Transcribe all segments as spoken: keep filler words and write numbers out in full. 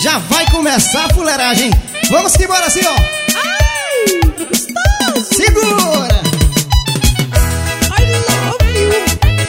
Já vai começar a fuleiragem. Vamos que bora assim, ó. Ai, que gostoso. Segura. I love you.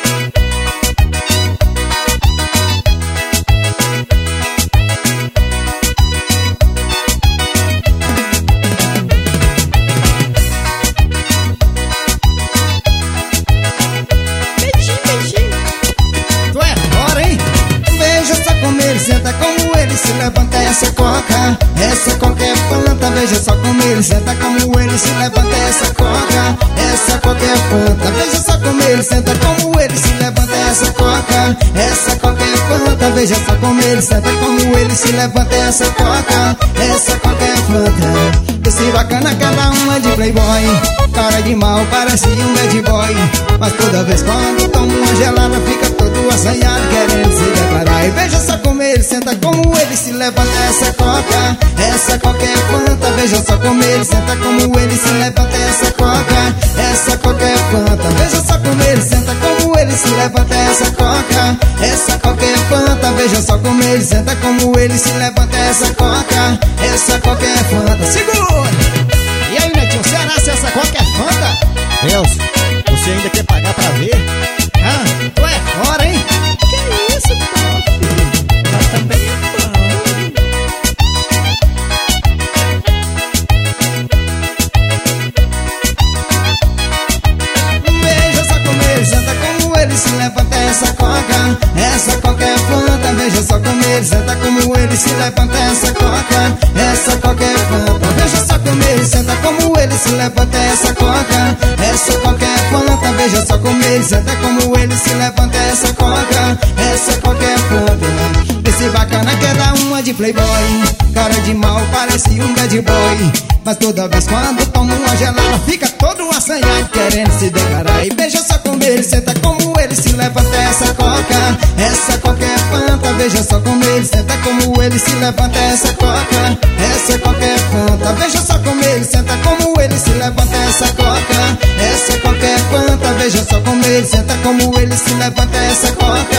Beijinho, beijinho. Tu é fora, hein? Veja só como ele senta, como ele se levanta. Essa coca, essa coca é fanta. Veja só como ele senta, como ele se levanta. Essa coca, essa coca é fanta. Veja só como ele senta, como ele se levanta. Essa coca, essa coca é fanta. Veja só como ele senta, como ele se levanta. Essa coca, essa coca é fanta. Esse bacana, cada uma de playboy. Cara de mal, parece um bad boy. Mas toda vez quando toma uma gelada, fica todo assanhado, querendo se declarar. E veja só como ele senta, como ele se levanta. Essa coca, essa coca é fanta. Veja só como ele senta, como ele se levanta. Essa coca, essa coca é fanta. Veja só como ele senta, como ele se levanta. Essa coca, essa coca é fanta. Veja só como ele senta, como ele se levanta. Essa coca, essa coca é fanta. Segura! E aí, Netinho, será se essa coca é fanta? Deus, você ainda quer pagar pra ver? Ah, tu é fora, hein? Que isso, pô? Mas também é bom. Veja só como ele senta, como ele se levanta. Essa coca, essa coca é fanta. Veja só como ele senta, como ele se levanta. Essa coca, essa coca é fanta. Veja só como ele senta, como ele se levanta. Essa coca, essa coca é fanta. Veja só como ele senta, como ele se levanta. Essa coca, essa coca é fanta. Esse bacana quer dar uma de playboy. Cara de mal, parece um bad boy. Mas toda vez quando toma uma gelada, fica todo assanhado, querendo se declarar. E veja só como ele senta, como ele se levanta. Essa coca, essa coca é fanta. Veja só como ele senta, como ele se levanta. Essa coca, essa coca é fanta. Veja só como ele senta, como ele se levanta. Essa coca, essa coca é fanta. Veja só como ele senta, como ele se levanta. Essa coca,